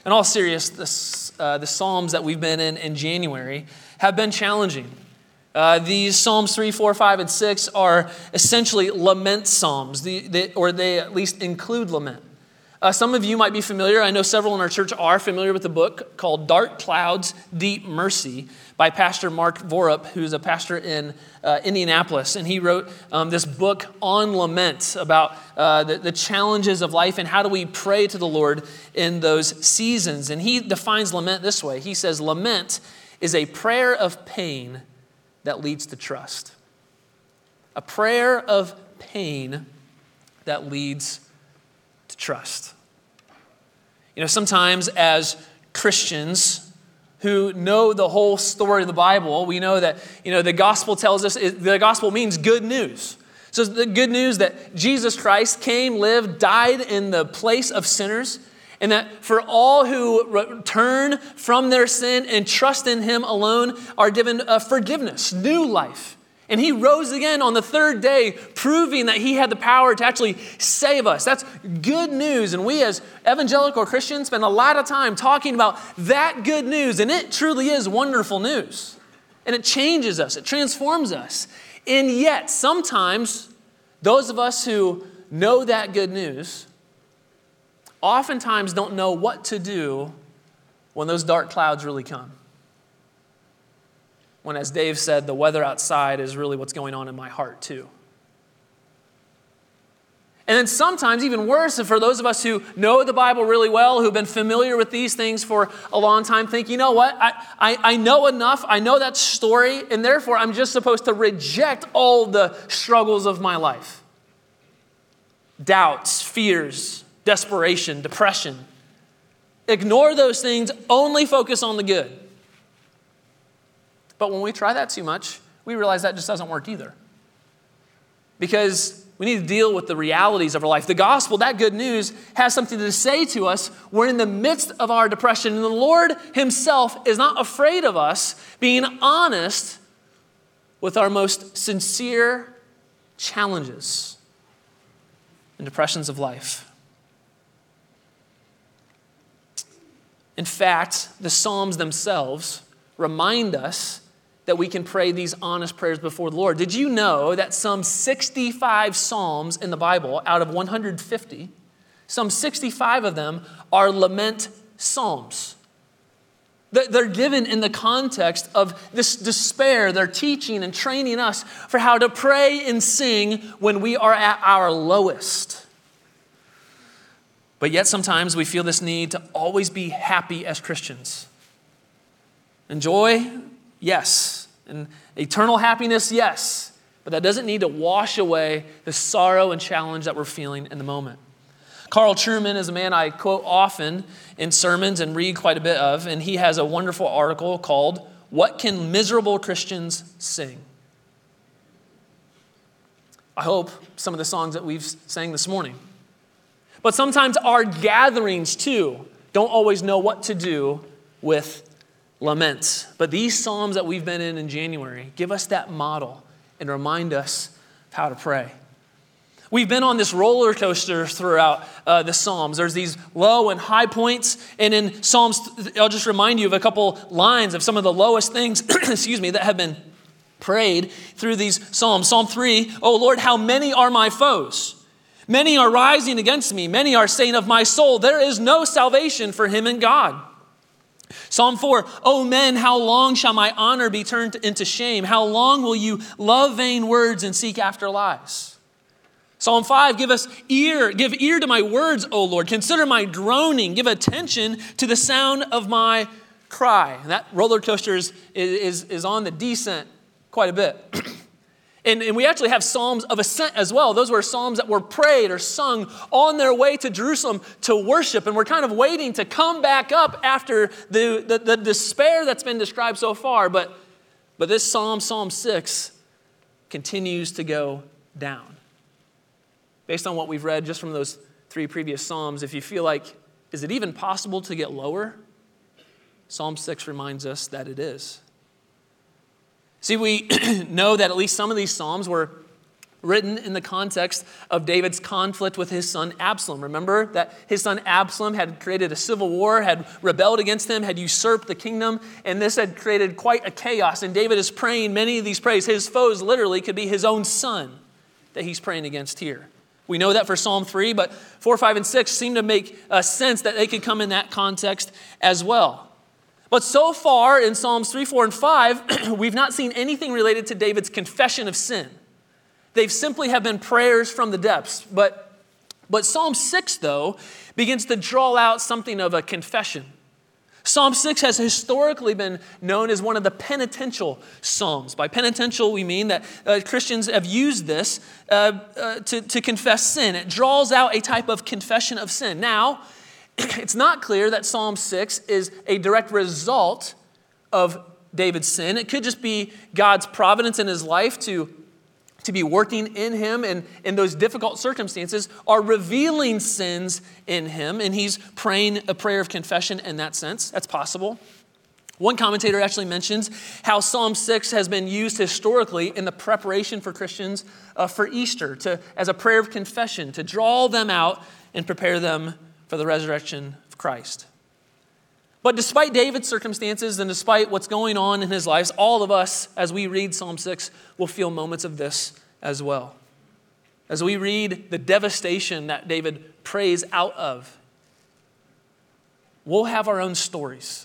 In all seriousness, the Psalms that we've been in January have been challenging. These Psalms 3, 4, 5, and 6 are essentially lament psalms, or they at least include lament. Some of you might be familiar, I know several in our church are familiar with the book called Dark Clouds, Deep Mercy by Pastor Mark Vorup, who's a pastor in Indianapolis. And he wrote this book on lament about the challenges of life and how do we pray to the Lord in those seasons. And he defines lament this way. He says, lament is a prayer of pain that leads to trust. A prayer of pain that leads to trust. You know, sometimes as Christians who know the whole story of the Bible, we know that, the gospel tells us, the gospel means good news. So it's the good news that Jesus Christ came, lived, died in the place of sinners, and that for all who turn from their sin and trust in Him alone are given forgiveness, new life. And He rose again on the third day, proving that He had the power to actually save us. That's good news. And we as evangelical Christians spend a lot of time talking about that good news. And it truly is wonderful news. And it changes us. It transforms us. And yet, sometimes, those of us who know that good news oftentimes don't know what to do when those dark clouds really come. When, as Dave said, the weather outside is really what's going on in my heart too. And then sometimes, even worse, for those of us who know the Bible really well, who've been familiar with these things for a long time, think, you know what, I know enough, I know that story, and therefore I'm just supposed to reject all the struggles of my life. Doubts, fears, desperation, depression. Ignore those things, only focus on the good. But when we try that too much, we realize that just doesn't work either. Because we need to deal with the realities of our life. The gospel, that good news, has something to say to us. We're in the midst of our depression, and the Lord Himself is not afraid of us being honest with our most sincere challenges and depressions of life. In fact, the Psalms themselves remind us that we can pray these honest prayers before the Lord. Did you know that some 65 Psalms in the Bible, out of 150, some 65 of them are lament Psalms? They're given in the context of this despair. They're teaching and training us for how to pray and sing when we are at our lowest. But yet sometimes we feel this need to always be happy as Christians. And joy, yes. And eternal happiness, yes. But that doesn't need to wash away the sorrow and challenge that we're feeling in the moment. Carl Trueman is a man I quote often in sermons and read quite a bit of, and he has a wonderful article called, "What Can Miserable Christians Sing?" I hope some of the songs that we've sang this morning. But sometimes our gatherings too don't always know what to do with lament. But these Psalms that we've been in January give us that model and remind us of how to pray. We've been on this roller coaster throughout the Psalms. There's these low and high points. And in Psalms, I'll just remind you of a couple lines of some of the lowest things, that have been prayed through these Psalms. Psalm 3, "O Lord, how many are my foes? Many are rising against me. Many are saying of my soul, there is no salvation for him in God." Psalm 4, "O men, how long shall my honor be turned into shame? How long will you love vain words and seek after lies?" Psalm 5, give ear to my words, O Lord. Consider my groaning. Give attention to the sound of my cry. And that roller coaster is on the descent quite a bit. And we actually have Psalms of Ascent as well. Those were Psalms that were prayed or sung on their way to Jerusalem to worship. And we're kind of waiting to come back up after the despair that's been described so far. But this Psalm 6, continues to go down. Based on what we've read just from those 3 previous Psalms, if you feel like, is it even possible to get lower? Psalm 6 reminds us that it is. See, we know that at least some of these Psalms were written in the context of David's conflict with his son Absalom. Remember that his son Absalom had created a civil war, had rebelled against him, had usurped the kingdom, and this had created quite a chaos. And David is praying many of these prayers. His foes literally could be his own son that he's praying against here. We know that for Psalm 3, but 4, 5, and 6 seem to make sense that they could come in that context as well. But so far in Psalms 3, 4, and 5, we've not seen anything related to David's confession of sin. They've simply have been prayers from the depths. But Psalm 6, though, begins to draw out something of a confession. Psalm 6 has historically been known as one of the penitential psalms. By penitential, we mean that Christians have used this to confess sin. It draws out a type of confession of sin. Now, it's not clear that Psalm 6 is a direct result of David's sin. It could just be God's providence in his life to be working in him, and in those difficult circumstances are revealing sins in him, and he's praying a prayer of confession in that sense. That's possible. One commentator actually mentions how Psalm 6 has been used historically in the preparation for Christians for Easter, as a prayer of confession, to draw them out and prepare them for the resurrection of Christ. But despite David's circumstances and despite what's going on in his lives, all of us, as we read Psalm 6, will feel moments of this as well. As we read the devastation that David prays out of, we'll have our own stories.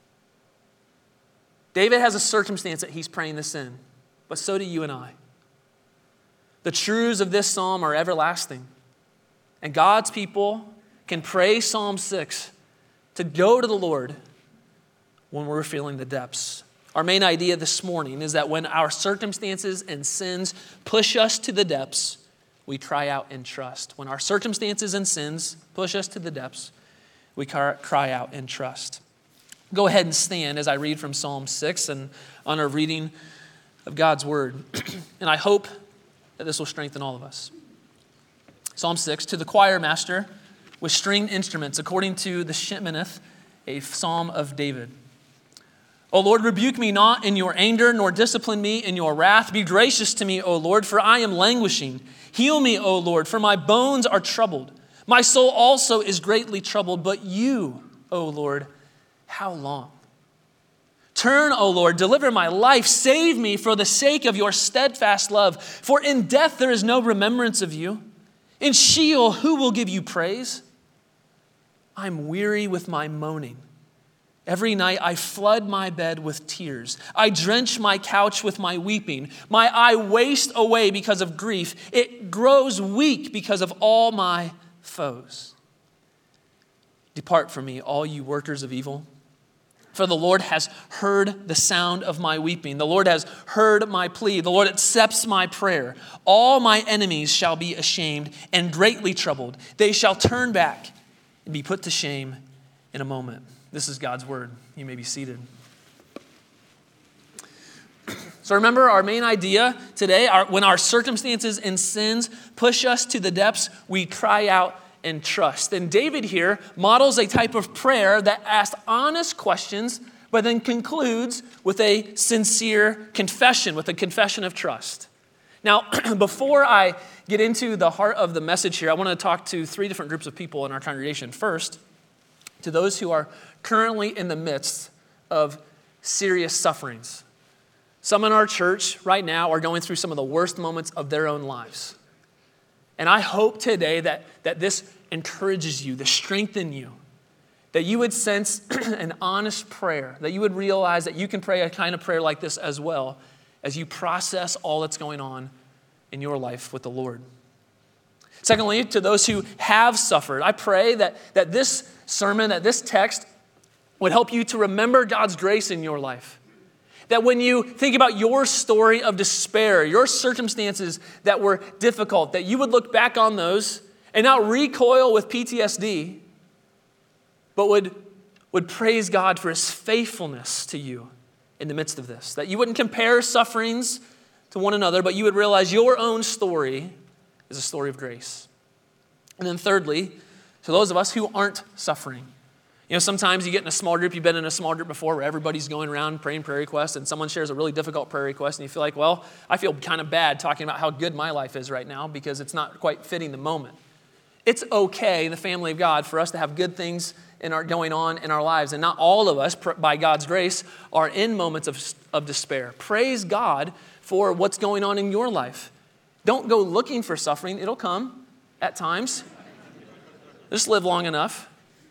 David has a circumstance that he's praying this in, but so do you and I. The truths of this psalm are everlasting, and God's people can pray Psalm 6 to go to the Lord when we're feeling the depths. Our main idea this morning is that when our circumstances and sins push us to the depths, we cry out in trust. When our circumstances and sins push us to the depths, we cry out in trust. Go ahead and stand as I read from Psalm 6 and on our reading of God's word. And I hope that this will strengthen all of us. Psalm 6, to the choir master with stringed instruments, according to the Sheminith, a psalm of David. O Lord, rebuke me not in your anger, nor discipline me in your wrath. Be gracious to me, O Lord, for I am languishing. Heal me, O Lord, for my bones are troubled. My soul also is greatly troubled, but you, O Lord, how long? Turn, O Lord, deliver my life. Save me for the sake of your steadfast love. For in death there is no remembrance of you. In Sheol, who will give you praise? I'm weary with my moaning. Every night I flood my bed with tears. I drench my couch with my weeping. My eye wastes away because of grief. It grows weak because of all my foes. Depart from me, all you workers of evil. For the Lord has heard the sound of my weeping. The Lord has heard my plea. The Lord accepts my prayer. All my enemies shall be ashamed and greatly troubled. They shall turn back and be put to shame in a moment. This is God's word. You may be seated. So remember our main idea today, when our circumstances and sins push us to the depths, we cry out and trust. And David here models a type of prayer that asks honest questions, but then concludes with a sincere confession, with a confession of trust. Now, before I get into the heart of the message here, I want to talk to three different groups of people in our congregation. First, to those who are currently in the midst of serious sufferings. Some in our church right now are going through some of the worst moments of their own lives. And I hope today that this encourages you, to strengthen you, that you would sense an honest prayer, that you would realize that you can pray a kind of prayer like this as well as you process all that's going on in your life with the Lord. Secondly, to those who have suffered, I pray that this sermon, that this text would help you to remember God's grace in your life. That when you think about your story of despair, your circumstances that were difficult, that you would look back on those and not recoil with PTSD, but would praise God for his faithfulness to you in the midst of this. That you wouldn't compare sufferings to one another, but you would realize your own story is a story of grace. And then thirdly, to those of us who aren't suffering, You know, sometimes you get in a small group, you've been in a small group before where everybody's going around praying prayer requests and someone shares a really difficult prayer request and you feel like, well, I feel kind of bad talking about how good my life is right now because it's not quite fitting the moment. It's okay in the family of God for us to have good things going on in our lives. And not all of us, by God's grace, are in moments of despair. Praise God for what's going on in your life. Don't go looking for suffering. It'll come at times. Just live long enough.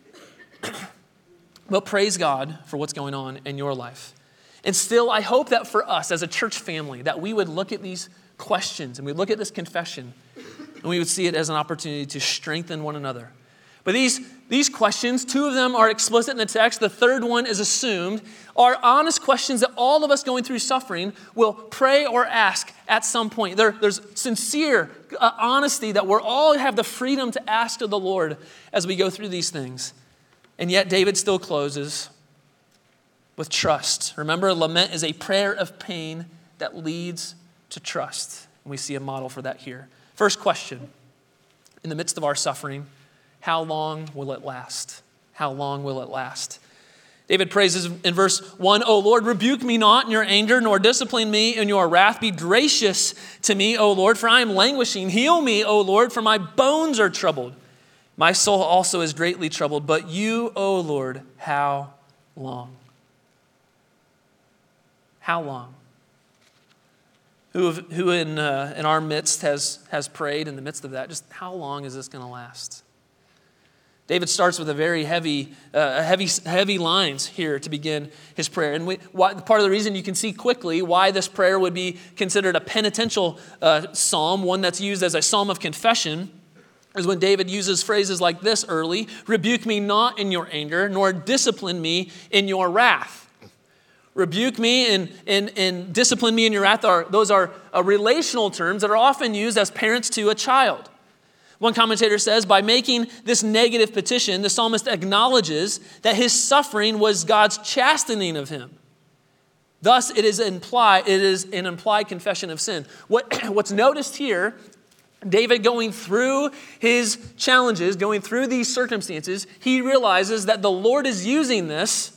But praise God for what's going on in your life. And still, I hope that for us as a church family, that we would look at these questions and we look at this confession and we would see it as an opportunity to strengthen one another. But these questions, two of them are explicit in the text. The third one is assumed, are honest questions that all of us going through suffering will pray or ask at some point. There's sincere honesty that we're all have the freedom to ask to the Lord as we go through these things. And yet David still closes with trust. Remember, lament is a prayer of pain that leads to trust. And we see a model for that here. First question, in the midst of our suffering, how long will it last? How long will it last? David praises in verse 1, O Lord, rebuke me not in your anger, nor discipline me in your wrath. Be gracious to me, O Lord, for I am languishing. Heal me, O Lord, for my bones are troubled. My soul also is greatly troubled, but you, O Lord, how long? How long? Who in our midst has prayed in the midst of that? Just how long is this going to last? David starts with a very heavy lines here to begin his prayer. And part of the reason you can see quickly why this prayer would be considered a penitential psalm, one that's used as a psalm of confession, is when David uses phrases like this early, rebuke me not in your anger, nor discipline me in your wrath. Rebuke me and discipline me in your wrath, those are relational terms that are often used as parents to a child. One commentator says, by making this negative petition, the psalmist acknowledges that his suffering was God's chastening of him. Thus, it is an implied confession of sin. What's noticed here, David going through his challenges, going through these circumstances, he realizes that the Lord is using this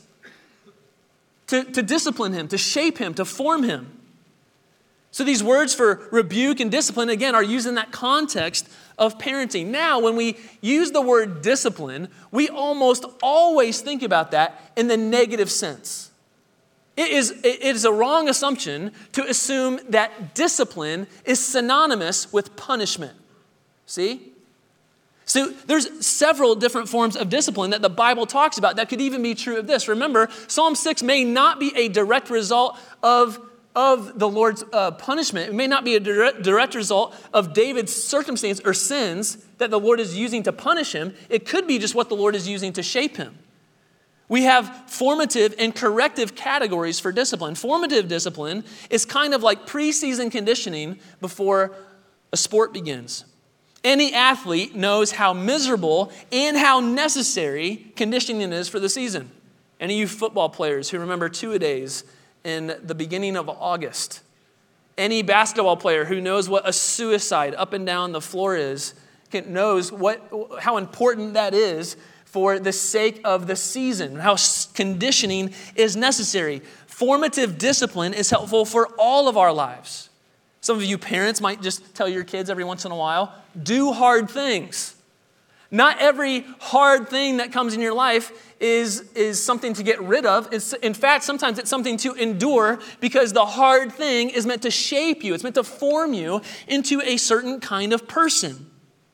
to discipline him, to shape him, to form him. So these words for rebuke and discipline, again, are used in that context of parenting. Now, when we use the word discipline, we almost always think about that in the negative sense. It is a wrong assumption to assume that discipline is synonymous with punishment. See? So there's several different forms of discipline that the Bible talks about that could even be true of this. Remember, Psalm 6 may not be a direct result of the Lord's punishment. It may not be a direct result of David's circumstance or sins that the Lord is using to punish him. It could be just what the Lord is using to shape him. We have formative and corrective categories for discipline. Formative discipline is kind of like preseason conditioning before a sport begins. Any athlete knows how miserable and how necessary conditioning is for the season. Any of you football players who remember two-a-days in the beginning of August. Any basketball player who knows what a suicide up and down the floor is, knows how important that is for the sake of the season, how conditioning is necessary. Formative discipline is helpful for all of our lives. Some of you parents might just tell your kids every once in a while, do hard things. Not every hard thing that comes in your life is something to get rid of. In fact, sometimes it's something to endure because the hard thing is meant to shape you. It's meant to form you into a certain kind of person.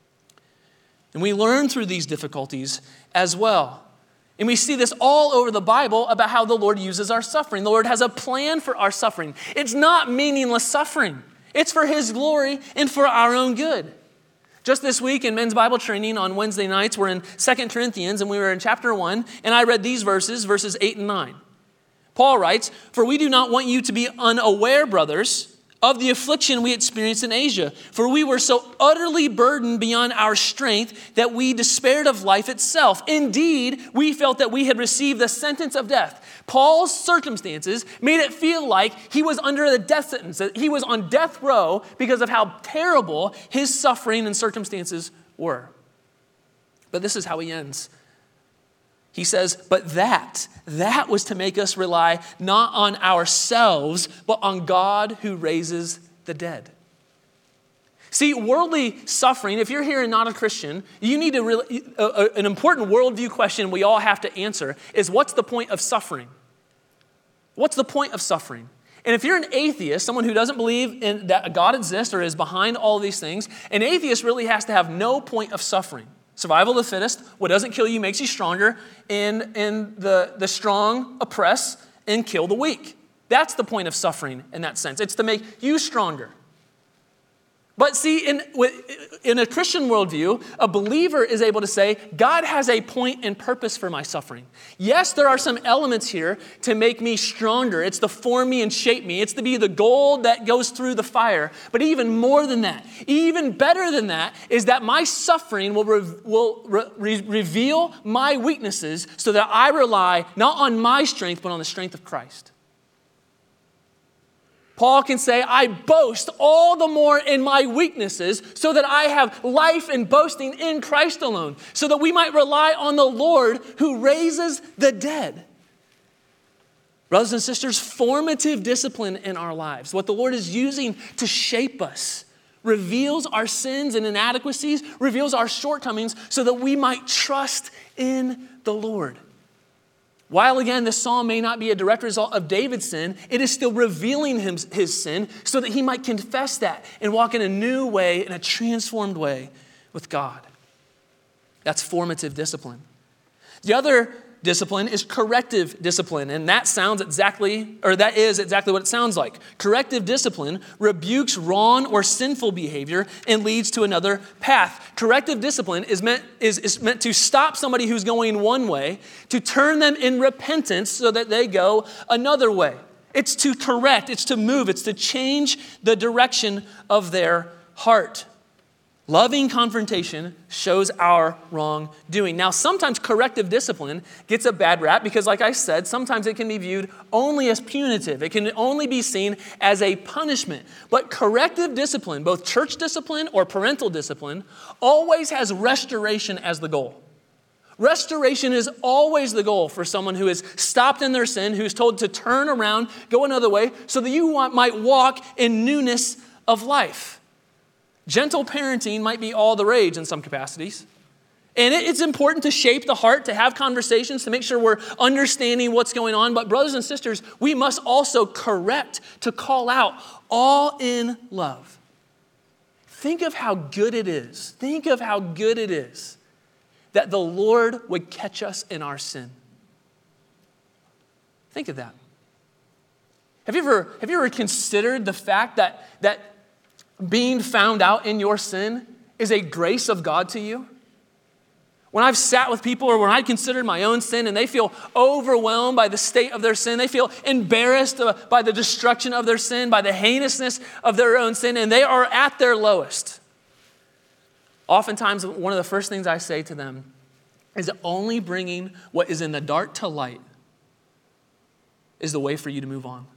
And we learn through these difficulties as well. And we see this all over the Bible about how the Lord uses our suffering. The Lord has a plan for our suffering. It's not meaningless suffering. It's for His glory and for our own good. Just this week in men's Bible training on Wednesday nights, we're in 2 Corinthians and we were in chapter 1, and I read these verses 8 and 9. Paul writes, "For we do not want you to be unaware, brothers, of the affliction we experienced in Asia. For we were so utterly burdened beyond our strength that we despaired of life itself. Indeed, we felt that we had received the sentence of death." Paul's circumstances made it feel like he was under the death sentence, that he was on death row because of how terrible his suffering and circumstances were. But this is how he ends. He says, but that was to make us rely not on ourselves, but on God who raises the dead. See, worldly suffering, if you're here and not a Christian, you need to an important worldview question we all have to answer is, what's the point of suffering? What's the point of suffering? And if you're an atheist, someone who doesn't believe in that God exists or is behind all these things, an atheist really has to have no point of suffering. Survival of the fittest, what doesn't kill you makes you stronger, and the strong oppress and kill the weak. That's the point of suffering in that sense. It's to make you stronger. But see, in a Christian worldview, a believer is able to say, God has a point and purpose for my suffering. Yes, there are some elements here to make me stronger. It's to form me and shape me. It's to be the gold that goes through the fire. But even more than that, even better than that, is that my suffering will reveal my weaknesses so that I rely not on my strength, but on the strength of Christ. Paul can say, I boast all the more in my weaknesses so that I have life and boasting in Christ alone, so that we might rely on the Lord who raises the dead. Brothers and sisters, formative discipline in our lives, what the Lord is using to shape us, reveals our sins and inadequacies, reveals our shortcomings so that we might trust in the Lord. While again, this psalm may not be a direct result of David's sin, it is still revealing his sin so that he might confess that and walk in a new way, in a transformed way with God. That's formative discipline. The other discipline is corrective discipline, and that is exactly what it sounds like. Corrective discipline rebukes wrong or sinful behavior and leads to another path. Corrective discipline is meant to stop somebody who's going one way, to turn them in repentance so that they go another way. It's to correct, it's to move, it's to change the direction of their heart. Loving confrontation shows our wrongdoing. Now, sometimes corrective discipline gets a bad rap because, like I said, sometimes it can be viewed only as punitive. It can only be seen as a punishment. But corrective discipline, both church discipline or parental discipline, always has restoration as the goal. Restoration is always the goal for someone who is stopped in their sin, who's told to turn around, go another way, so that you might walk in newness of life. Gentle parenting might be all the rage in some capacities. And it's important to shape the heart, to have conversations, to make sure we're understanding what's going on. But brothers and sisters, we must also correct, to call out, all in love. Think of how good it is. Think of how good it is that the Lord would catch us in our sin. Think of that. Have you ever considered the fact that being found out in your sin is a grace of God to you? When I've sat with people or when I considered my own sin and they feel overwhelmed by the state of their sin, they feel embarrassed by the destruction of their sin, by the heinousness of their own sin, and they are at their lowest. Oftentimes, one of the first things I say to them is that only bringing what is in the dark to light is the way for you to move on.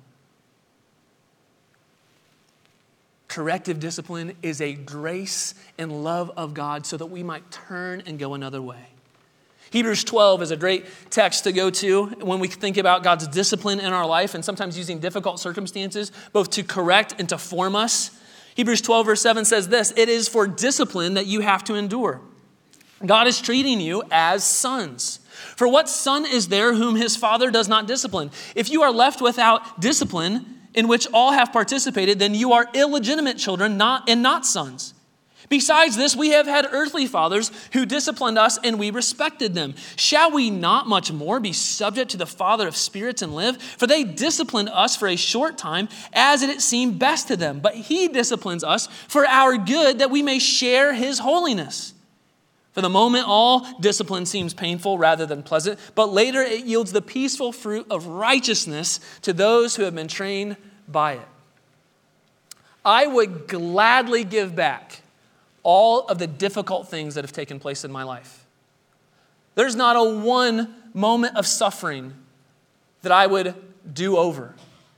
Corrective discipline is a grace and love of God so that we might turn and go another way. Hebrews 12 is a great text to go to when we think about God's discipline in our life and sometimes using difficult circumstances both to correct and to form us. Hebrews 12 verse 7 says this, "It is for discipline that you have to endure. God is treating you as sons. For what son is there whom his father does not discipline? If you are left without discipline, in which all have participated, then you are illegitimate children, not sons. Besides this, we have had earthly fathers who disciplined us, and we respected them. Shall we not much more be subject to the Father of spirits and live? For they disciplined us for a short time, as it seemed best to them. But he disciplines us for our good, that we may share his holiness. For the moment, all discipline seems painful rather than pleasant, but later it yields the peaceful fruit of righteousness to those who have been trained by it." I would gladly give back all of the difficult things that have taken place in my life. There's not a one moment of suffering that I would do over.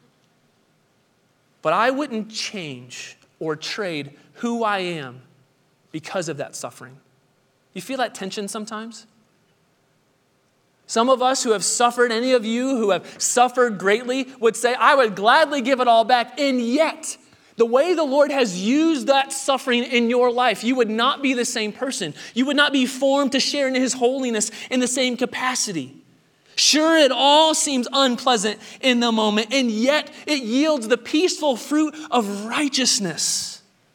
But I wouldn't change or trade who I am because of that suffering. You feel that tension sometimes? Some of us who have suffered, any of you who have suffered greatly would say, I would gladly give it all back. And yet, the way the Lord has used that suffering in your life, you would not be the same person. You would not be formed to share in his holiness in the same capacity. Sure, it all seems unpleasant in the moment, and yet it yields the peaceful fruit of righteousness.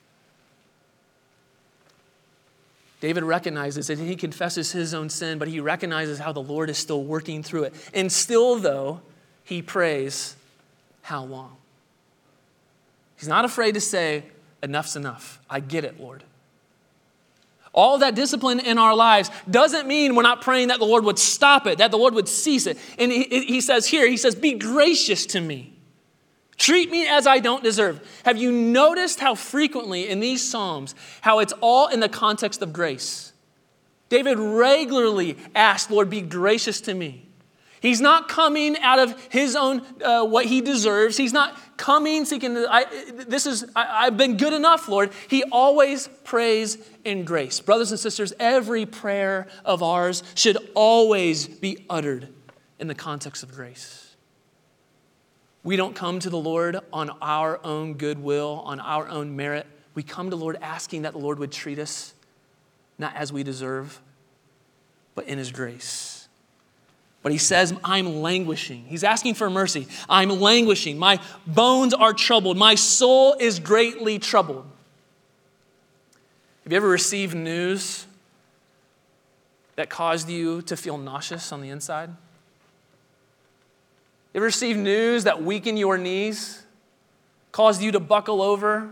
David recognizes it, and he confesses his own sin, but he recognizes how the Lord is still working through it. And still, though, he prays, how long? He's not afraid to say, enough's enough. I get it, Lord. All that discipline in our lives doesn't mean we're not praying that the Lord would stop it, that the Lord would cease it. And he says, be gracious to me. Treat me as I don't deserve. Have you noticed how frequently in these Psalms, how it's all in the context of grace? David regularly asks, Lord, be gracious to me. He's not coming out of his own, what he deserves. He's not coming seeking, I've been good enough, Lord. He always prays in grace. Brothers and sisters, every prayer of ours should always be uttered in the context of grace. We don't come to the Lord on our own goodwill, on our own merit. We come to the Lord asking that the Lord would treat us not as we deserve, but in his grace. But he says, I'm languishing. He's asking for mercy. I'm languishing. My bones are troubled. My soul is greatly troubled. Have you ever received news that caused you to feel nauseous on the inside? You ever received news that weakened your knees, caused you to buckle over?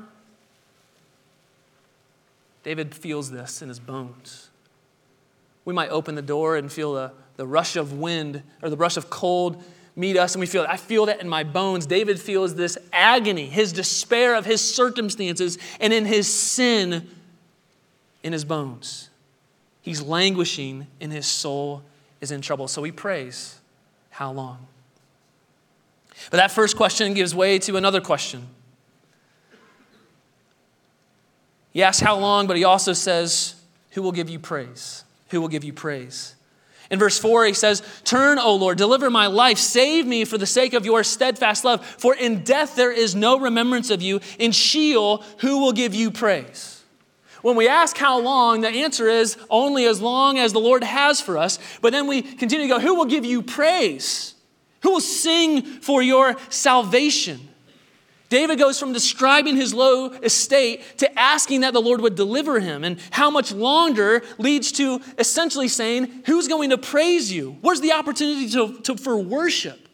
David feels this in his bones. We might open the door and feel the rush of wind or the rush of cold meet us, and we feel, I feel that in my bones. David feels this agony, his despair of his circumstances, and in his sin in his bones. He's languishing, and his soul is in trouble. So he prays, how long? But that first question gives way to another question. He asks how long, but he also says, who will give you praise? Who will give you praise? In verse 4, he says, turn, O Lord, deliver my life. Save me for the sake of your steadfast love. For in death there is no remembrance of you. In Sheol, who will give you praise? When we ask how long, the answer is only as long as the Lord has for us. But then we continue to go, who will give you praise? Who will sing for your salvation? David goes from describing his low estate to asking that the Lord would deliver him. And how much longer leads to essentially saying, who's going to praise you? Where's the opportunity for worship?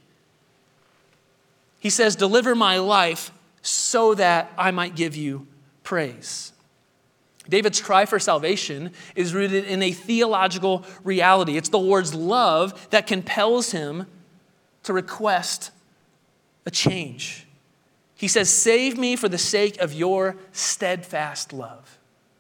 He says, deliver my life so that I might give you praise. David's cry for salvation is rooted in a theological reality. It's the Lord's love that compels him to request a change. He says, save me for the sake of your steadfast love.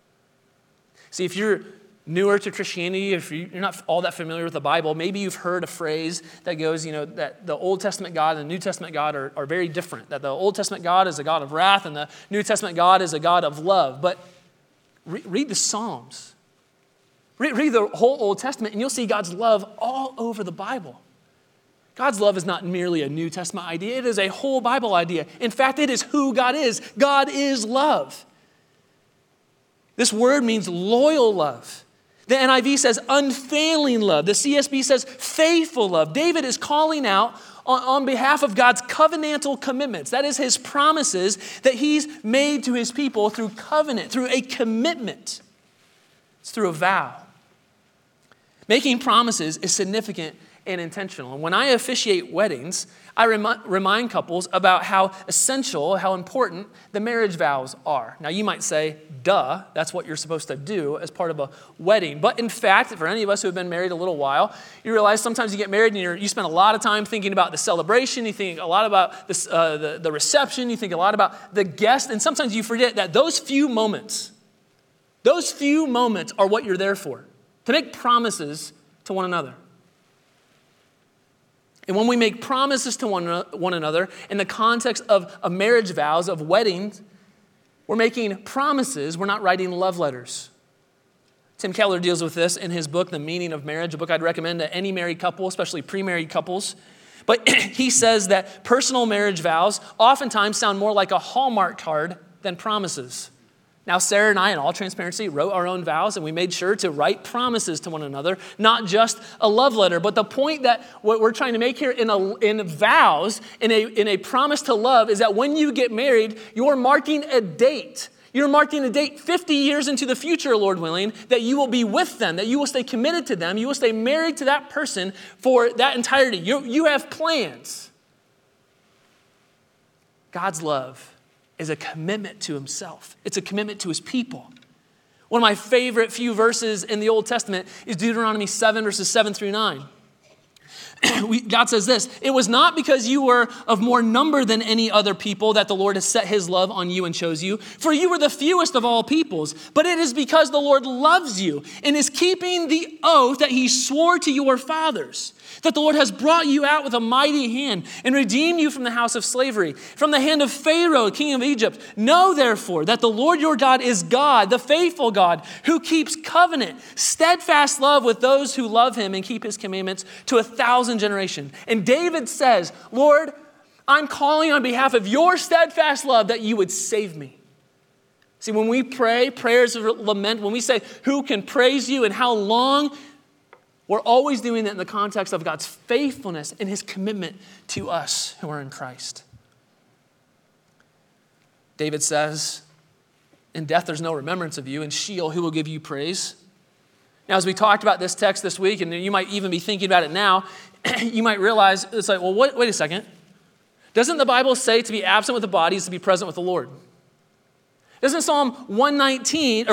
See, if you're newer to Christianity, if you're not all that familiar with the Bible, maybe you've heard a phrase that goes, that the Old Testament God and the New Testament God are very different. That the Old Testament God is a God of wrath and the New Testament God is a God of love. But read the Psalms. Read the whole Old Testament and you'll see God's love all over the Bible. God's love is not merely a New Testament idea. It is a whole Bible idea. In fact, it is who God is. God is love. This word means loyal love. The NIV says unfailing love. The CSB says faithful love. David is calling out on behalf of God's covenantal commitments. That is his promises that he's made to his people through covenant, through a commitment. It's through a vow. Making promises is significant and intentional. And when I officiate weddings, I remind couples about how essential, how important the marriage vows are. Now you might say, duh, that's what you're supposed to do as part of a wedding. But in fact, for any of us who have been married a little while, you realize sometimes you get married and you spend a lot of time thinking about the celebration, you think a lot about this, the reception, you think a lot about the guest, and sometimes you forget that those few moments are what you're there for, to make promises to one another. And when we make promises to one another in the context of marriage vows, of weddings, we're making promises, we're not writing love letters. Tim Keller deals with this in his book, The Meaning of Marriage, a book I'd recommend to any married couple, especially pre-married couples. But he says that personal marriage vows oftentimes sound more like a Hallmark card than promises. Now, Sarah and I, in all transparency, wrote our own vows, and we made sure to write promises to one another, not just a love letter. But the point that what we're trying to make here in vows, in a promise to love, is that when you get married, you're marking a date. You're marking a date 50 years into the future, Lord willing, that you will be with them, that you will stay committed to them, you will stay married to that person for that entirety. You have plans. God's love is a commitment to himself. It's a commitment to his people. One of my favorite few verses in the Old Testament is Deuteronomy 7, verses 7 through 9. God says this, "It was not because you were of more number than any other people that the Lord has set his love on you and chose you, for you were the fewest of all peoples, but it is because the Lord loves you and is keeping the oath that he swore to your fathers, that the Lord has brought you out with a mighty hand and redeemed you from the house of slavery, from the hand of Pharaoh, king of Egypt. Know therefore that the Lord your God is God, the faithful God, who keeps covenant, steadfast love with those who love him and keep his commandments to 1,000 generations." And David says, "Lord, I'm calling on behalf of your steadfast love that you would save me." See, when we pray prayers of lament, when we say, "Who can praise you and how long?" we're always doing that in the context of God's faithfulness and his commitment to us who are in Christ. David says, "In death there's no remembrance of you. In Sheol, who will give you praise?" Now, as we talked about this text this week, and you might even be thinking about it now, you might realize, it's like, well, wait a second. Doesn't the Bible say to be absent with the body is to be present with the Lord? Doesn't Psalm 116,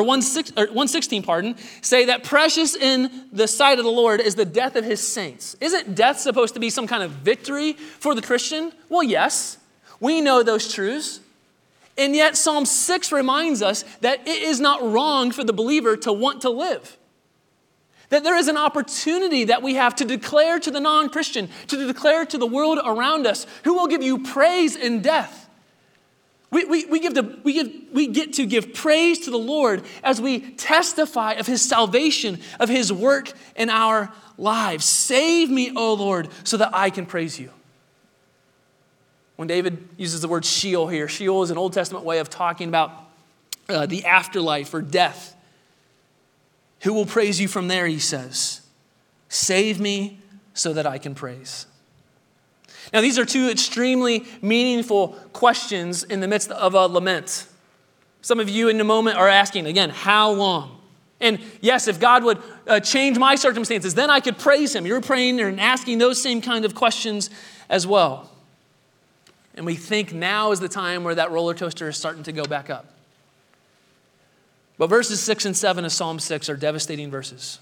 say that precious in the sight of the Lord is the death of his saints? Isn't death supposed to be some kind of victory for the Christian? Well, yes, we know those truths. And yet Psalm 6 reminds us that it is not wrong for the believer to want to live. That there is an opportunity that we have to declare to the non-Christian, to declare to the world around us, who will give you praise in death. We get to give praise to the Lord as we testify of his salvation, of his work in our lives. Save me, O Lord, so that I can praise you. When David uses the word Sheol here, Sheol is an Old Testament way of talking about the afterlife or death. Who will praise you from there, he says. Save me so that I can praise. Now, these are two extremely meaningful questions in the midst of a lament. Some of you in a moment are asking, again, how long? And yes, if God would change my circumstances, then I could praise him. You're praying and asking those same kind of questions as well. And we think now is the time where that roller coaster is starting to go back up. But verses 6 and 7 of Psalm 6 are devastating verses.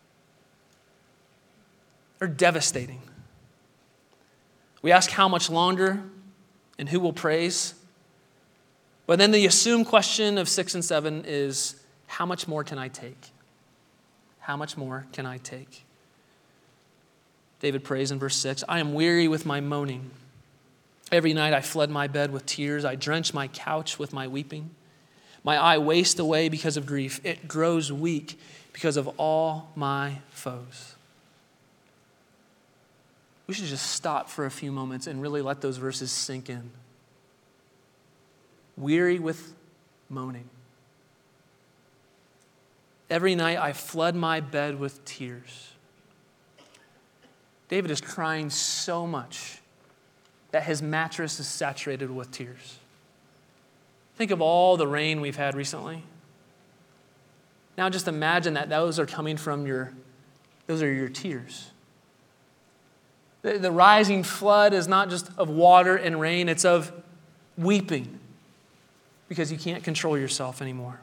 They're devastating. We ask how much longer and who will praise. But then the assumed question of 6 and 7 is, how much more can I take? How much more can I take? David prays in verse 6, "I am weary with my moaning. Every night I flood my bed with tears. I drench my couch with my weeping. My eye wastes away because of grief. It grows weak because of all my foes." We should just stop for a few moments and really let those verses sink in. Weary with moaning. Every night I flood my bed with tears. David is crying so much that his mattress is saturated with tears. Think of all the rain we've had recently. Now just imagine that those are coming from your tears. The rising flood is not just of water and rain, it's of weeping because you can't control yourself anymore.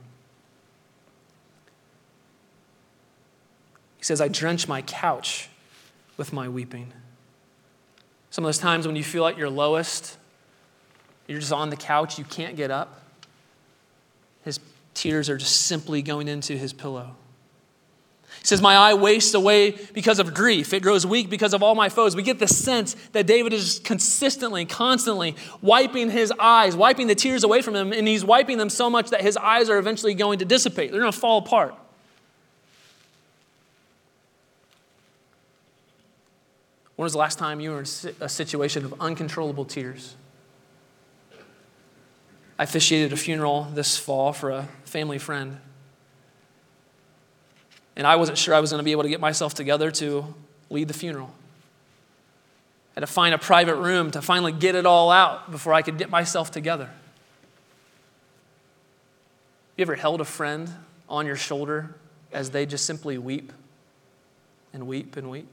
He says, "I drench my couch with my weeping." Some of those times when you feel like you're lowest, you're just on the couch, you can't get up. His tears are just simply going into his pillow. He says, "My eye wastes away because of grief. It grows weak because of all my foes." We get the sense that David is consistently, constantly wiping his eyes, wiping the tears away from him, and he's wiping them so much that his eyes are eventually going to dissipate. They're going to fall apart. When was the last time you were in a situation of uncontrollable tears? I officiated a funeral this fall for a family friend. And I wasn't sure I was going to be able to get myself together to lead the funeral. I had to find a private room to finally get it all out before I could get myself together. You ever held a friend on your shoulder as they just simply weep and weep and weep?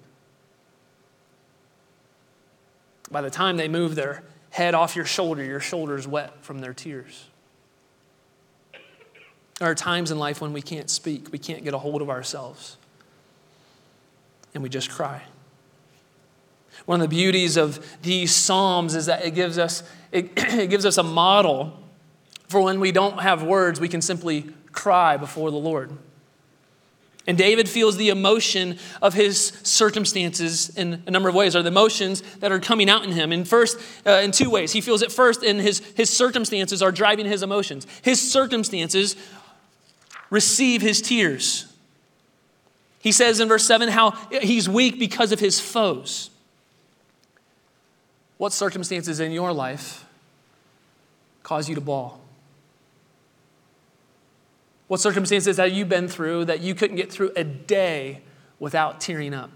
By the time they move their head off your shoulder's wet from their tears. There are times in life when we can't speak, we can't get a hold of ourselves, and we just cry. One of the beauties of these Psalms is that it gives us a model for when we don't have words, we can simply cry before the Lord. And David feels the emotion of his circumstances in a number of ways, or the emotions that are coming out in him. And first, in two ways. He feels it first in his circumstances are driving his emotions. His circumstances receive his tears. He says in verse 7 how he's weak because of his foes. What circumstances in your life cause you to bawl? What circumstances have you been through that you couldn't get through a day without tearing up?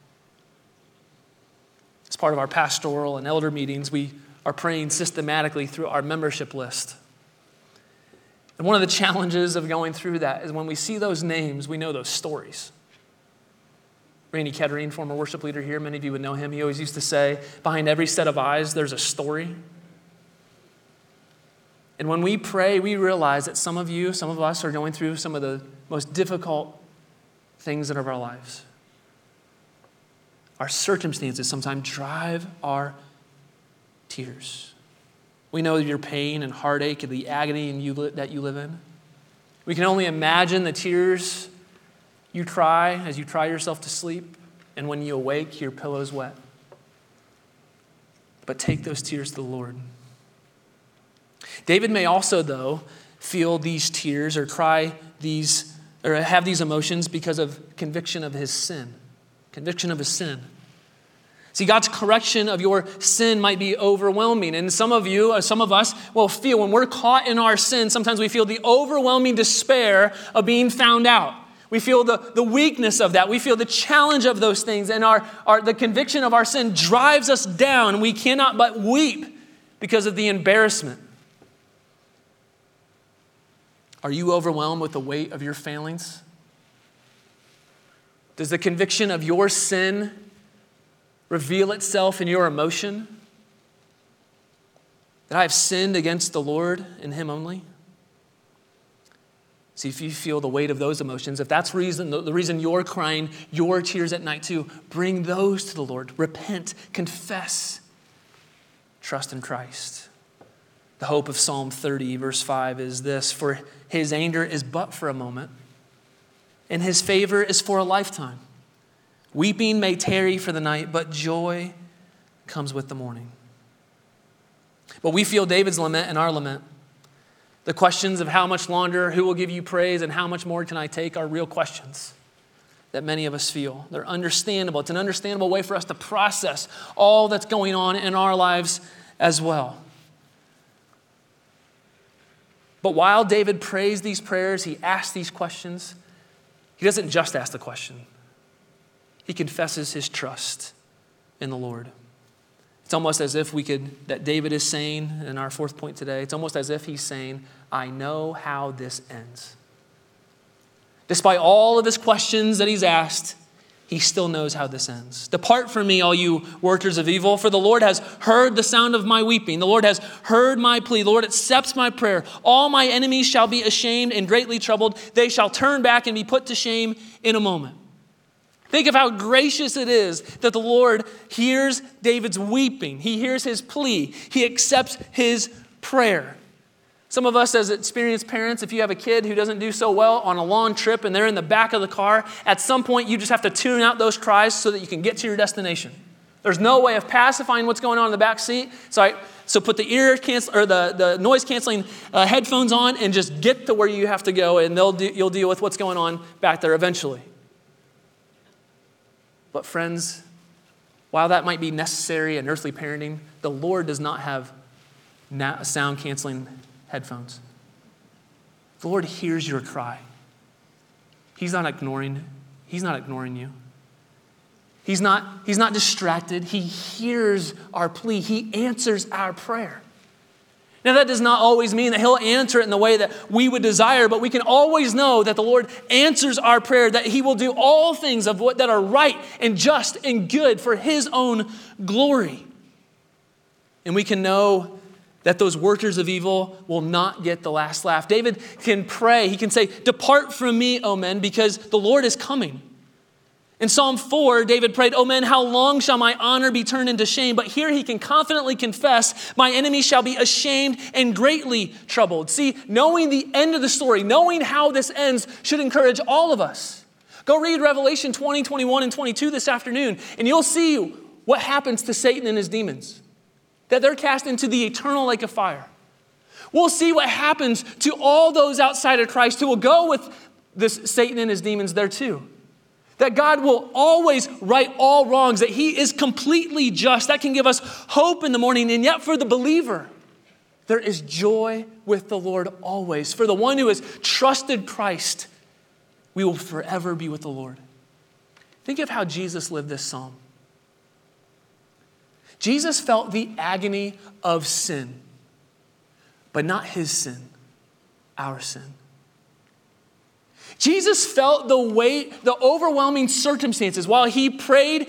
As part of our pastoral and elder meetings, we are praying systematically through our membership list. And one of the challenges of going through that is when we see those names, we know those stories. Randy Kettering, former worship leader here, many of you would know him. He always used to say, behind every set of eyes, there's a story. And when we pray, we realize that some of us are going through some of the most difficult things in our lives. Our circumstances sometimes drive our tears. We know your pain and heartache and the agony that you live in. We can only imagine the tears you cry as you cry yourself to sleep, and when you awake, your pillow's wet. But take those tears to the Lord. David may also, though, feel these tears or cry these or have these emotions because of conviction of his sin. Conviction of his sin. See, God's correction of your sin might be overwhelming. And some of us will feel when we're caught in our sin, sometimes we feel the overwhelming despair of being found out. We feel the weakness of that. We feel the challenge of those things. And the conviction of our sin drives us down. We cannot but weep because of the embarrassment. Are you overwhelmed with the weight of your failings? Does the conviction of your sin reveal itself in your emotion? That I have sinned against the Lord and Him only? See, if you feel the weight of those emotions, if that's the reason you're crying your tears at night too, bring those to the Lord. Repent, confess, trust in Christ. The hope of Psalm 30, verse 5 is this: for His anger is but for a moment, and His favor is for a lifetime. Weeping may tarry for the night, but joy comes with the morning. But we feel David's lament and our lament. The questions of how much longer, who will give you praise, and how much more can I take are real questions that many of us feel. They're understandable. It's an understandable way for us to process all that's going on in our lives as well. But while David prays these prayers, he asks these questions, he doesn't just ask the question. He confesses his trust in the Lord. It's almost as if that David is saying in our fourth point today, it's almost as if he's saying, I know how this ends. Despite all of his questions that he's asked, he still knows how this ends. Depart from me, all you workers of evil, for the Lord has heard the sound of my weeping. The Lord has heard my plea. The Lord accepts my prayer. All my enemies shall be ashamed and greatly troubled. They shall turn back and be put to shame in a moment. Think of how gracious it is that the Lord hears David's weeping. He hears his plea. He accepts his prayer. Some of us as experienced parents, if you have a kid who doesn't do so well on a long trip and they're in the back of the car, at some point you just have to tune out those cries so that you can get to your destination. There's no way of pacifying what's going on in the back seat. So put the the noise canceling headphones on and just get to where you have to go, and you'll deal with what's going on back there eventually. But friends, while that might be necessary in earthly parenting, the Lord does not have sound-canceling headphones. The Lord hears your cry. He's not ignoring you. He's not distracted. He hears our plea. He answers our prayer. Now, that does not always mean that he'll answer it in the way that we would desire, but we can always know that the Lord answers our prayer, that he will do all things that are right and just and good for his own glory. And we can know that those workers of evil will not get the last laugh. David can pray. He can say, "Depart from me, O men, because the Lord is coming." In Psalm 4, David prayed, "O men, how long shall my honor be turned into shame?" But here he can confidently confess, "My enemy shall be ashamed and greatly troubled." See, knowing the end of the story, knowing how this ends should encourage all of us. Go read Revelation 20, 21, and 22 this afternoon, and you'll see what happens to Satan and his demons. That they're cast into the eternal lake of fire. We'll see what happens to all those outside of Christ who will go with this Satan and his demons there too. That God will always right all wrongs, that he is completely just. That can give us hope in the morning. And yet for the believer, there is joy with the Lord always. For the one who has trusted Christ, we will forever be with the Lord. Think of how Jesus lived this psalm. Jesus felt the agony of sin, but not his sin, our sin. Jesus felt the weight, the overwhelming circumstances while he cried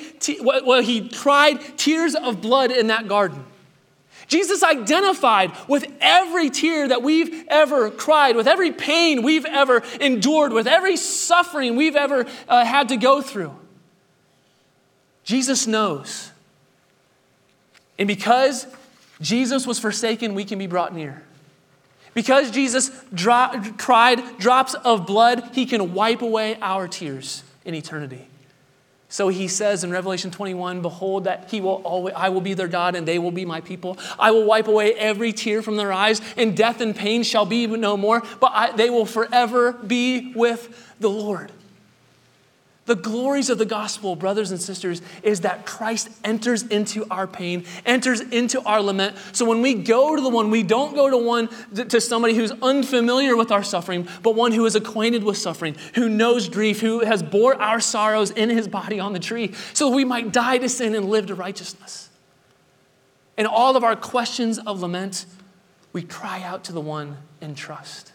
tears of blood in that garden. Jesus identified with every tear that we've ever cried, with every pain we've ever endured, with every suffering we've ever had to go through. Jesus knows. And because Jesus was forsaken, we can be brought near. Because Jesus cried drops of blood, he can wipe away our tears in eternity. So he says in Revelation 21, "Behold, that I will be their God and they will be my people. I will wipe away every tear from their eyes, and death and pain shall be no more, but they will forever be with the Lord." The glories of the gospel, brothers and sisters, is that Christ enters into our pain, enters into our lament. So when we go to the one, we don't go to somebody who's unfamiliar with our suffering, but one who is acquainted with suffering, who knows grief, who has bore our sorrows in his body on the tree, so we might die to sin and live to righteousness. In all of our questions of lament, we cry out to the one in trust.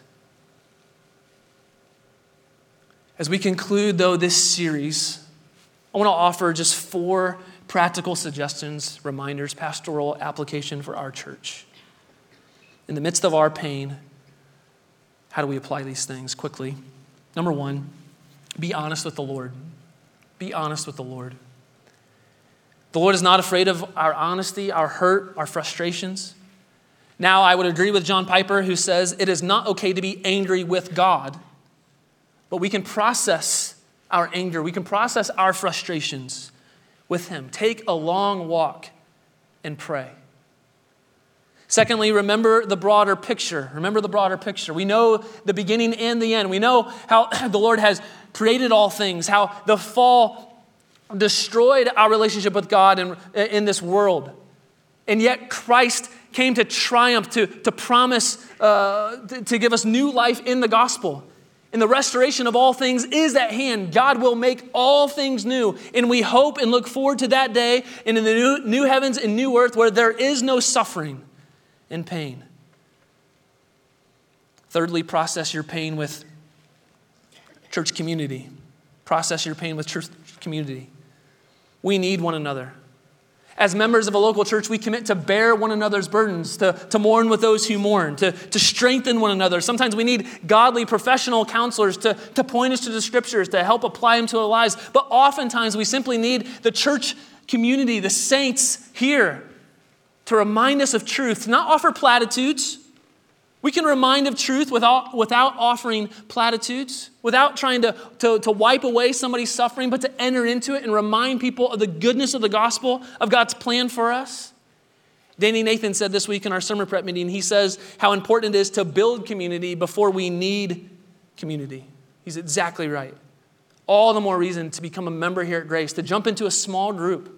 As we conclude, though, this series, I want to offer just 4 practical suggestions, reminders, pastoral application for our church. In the midst of our pain, how do we apply these things quickly? Number 1, be honest with the Lord. Be honest with the Lord. The Lord is not afraid of our honesty, our hurt, our frustrations. Now, I would agree with John Piper, who says it is not okay to be angry with God, but we can process our anger. We can process our frustrations with him. Take a long walk and pray. Secondly, remember the broader picture. Remember the broader picture. We know the beginning and the end. We know how the Lord has created all things, how the fall destroyed our relationship with God in this world. And yet Christ came to triumph, to promise, to give us new life in the gospel. And the restoration of all things is at hand. God will make all things new. And we hope and look forward to that day and in the new heavens and new earth where there is no suffering and pain. Thirdly, process your pain with church community. Process your pain with church community. We need one another. As members of a local church, we commit to bear one another's burdens, to mourn with those who mourn, to strengthen one another. Sometimes we need godly professional counselors to point us to the scriptures, to help apply them to our lives. But oftentimes we simply need the church community, the saints here, to remind us of truth, to not offer platitudes. We can remind of truth without offering platitudes, without trying to wipe away somebody's suffering, but to enter into it and remind people of the goodness of the gospel, of God's plan for us. Danny Nathan said this week in our summer prep meeting, he says how important it is to build community before we need community. He's exactly right. All the more reason to become a member here at Grace, to jump into a small group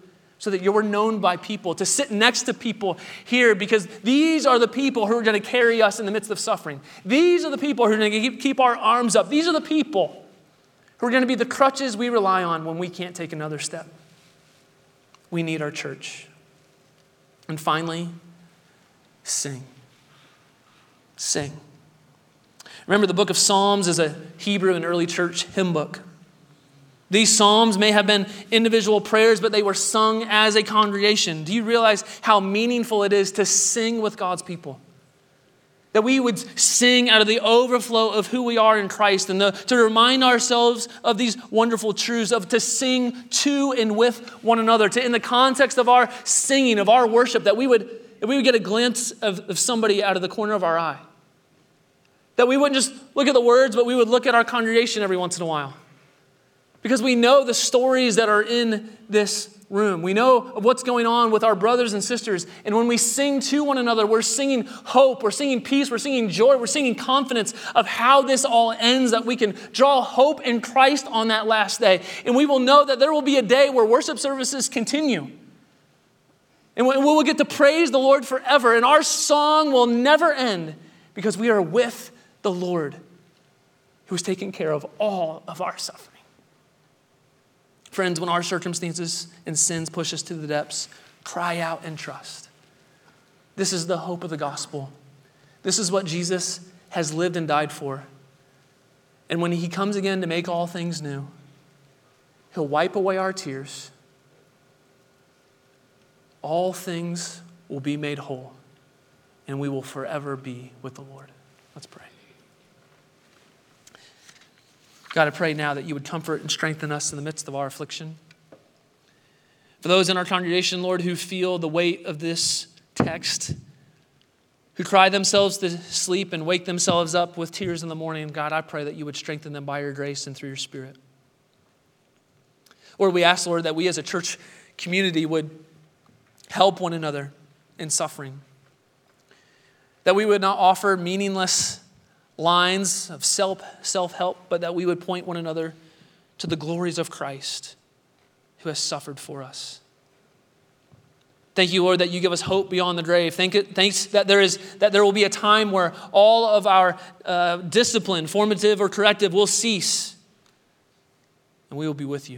so that you're known by people, to sit next to people here, because these are the people who are going to carry us in the midst of suffering. These are the people who are going to keep our arms up. These are the people who are going to be the crutches we rely on when we can't take another step. We need our church. And finally, sing. Sing. Remember, the book of Psalms is a Hebrew and early church hymn book. These psalms may have been individual prayers, but they were sung as a congregation. Do you realize how meaningful it is to sing with God's people? That we would sing out of the overflow of who we are in Christ, and to remind ourselves of these wonderful truths, of to sing to and with one another, to in the context of our singing, of our worship, that we would get a glimpse of somebody out of the corner of our eye. That we wouldn't just look at the words, but we would look at our congregation every once in a while. Because we know the stories that are in this room. We know of what's going on with our brothers and sisters. And when we sing to one another, we're singing hope, we're singing peace, we're singing joy, we're singing confidence of how this all ends, that we can draw hope in Christ on that last day. And we will know that there will be a day where worship services continue. And we will get to praise the Lord forever. And our song will never end because we are with the Lord who is taking care of all of our suffering. Friends, when our circumstances and sins push us to the depths, cry out and trust. This is the hope of the gospel. This is what Jesus has lived and died for. And when he comes again to make all things new, he'll wipe away our tears. All things will be made whole, and we will forever be with the Lord. Let's pray. God, I pray now that you would comfort and strengthen us in the midst of our affliction. For those in our congregation, Lord, who feel the weight of this text, who cry themselves to sleep and wake themselves up with tears in the morning, God, I pray that you would strengthen them by your grace and through your Spirit. Lord, we ask, Lord, that we as a church community would help one another in suffering. That we would not offer meaningless lines of self-help, but that we would point one another to the glories of Christ who has suffered for us. Thank you, Lord, that you give us hope beyond the grave. Thanks that there will be a time where all of our discipline, formative or corrective, will cease, and we will be with you.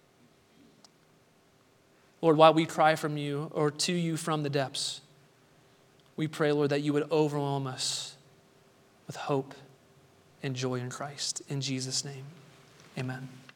Lord, while we cry from you or to you from the depths, we pray, Lord, that you would overwhelm us with hope and joy in Christ. In Jesus' name, amen.